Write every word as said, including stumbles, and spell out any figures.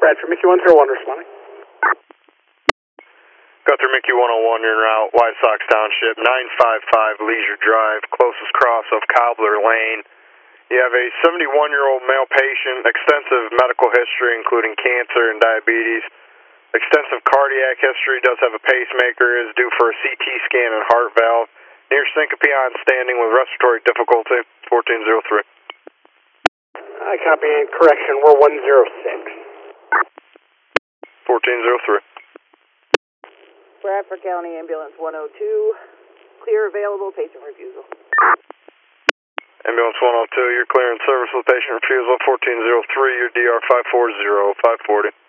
Bradford, Mickey one zero one responding. Guthrie Mickey one oh one, you're en route, White Sox Township, nine five five Leisure Drive, closest cross of Cobbler Lane. You have a seventy-one-year-old male patient, extensive medical history including cancer and diabetes. Extensive cardiac history, does have a pacemaker, is due for a C T scan and heart valve. Near syncope on standing with respiratory difficulty, fourteen oh three. I copy and correction, we're one zero six. fourteen oh three. Bradford County Ambulance one oh two, clear available, patient refusal. Ambulance one oh two, you're clear in service with patient refusal, fourteen oh three, your D R five four zero, five forty.